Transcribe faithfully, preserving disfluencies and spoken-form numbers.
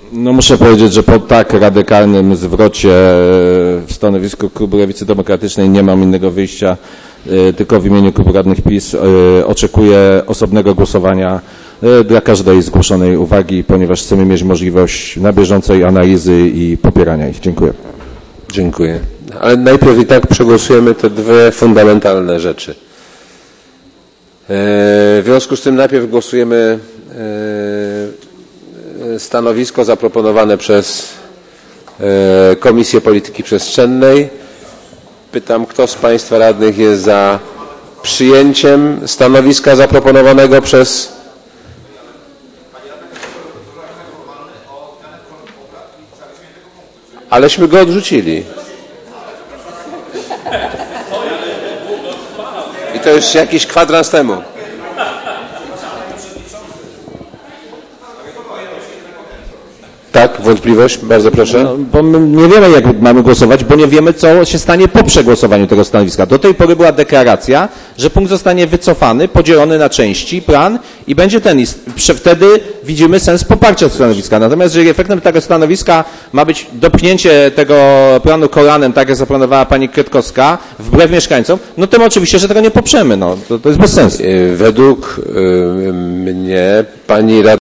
No muszę powiedzieć, że po tak radykalnym zwrocie w stanowisku Klubu Lewicy Demokratycznej nie mam innego wyjścia, tylko w imieniu Klubu Radnych PiS oczekuję osobnego głosowania dla każdej zgłoszonej uwagi, ponieważ chcemy mieć możliwość na bieżącej analizy i popierania ich. Dziękuję. Dziękuję. Ale najpierw i tak przegłosujemy te dwie fundamentalne rzeczy. W związku z tym najpierw głosujemy stanowisko zaproponowane przez Komisję Polityki Przestrzennej. Pytam, kto z Państwa radnych jest za przyjęciem stanowiska zaproponowanego przez Aleśmy go odrzucili. I to już jakiś kwadrans temu. Tak, wątpliwość? Bardzo proszę. No, bo my nie wiemy, jak mamy głosować, bo nie wiemy, co się stanie po przegłosowaniu tego stanowiska. Do tej pory była deklaracja, że punkt zostanie wycofany, podzielony na części, plan i będzie ten. I wtedy widzimy sens poparcia tego stanowiska. Natomiast jeżeli efektem tego stanowiska ma być dopchnięcie tego planu kolanem, tak jak zaplanowała pani Kwiatkowska, wbrew mieszkańcom, no to my oczywiście, że tego nie poprzemy. No, to, to jest bez sensu. Według y, mnie pani radna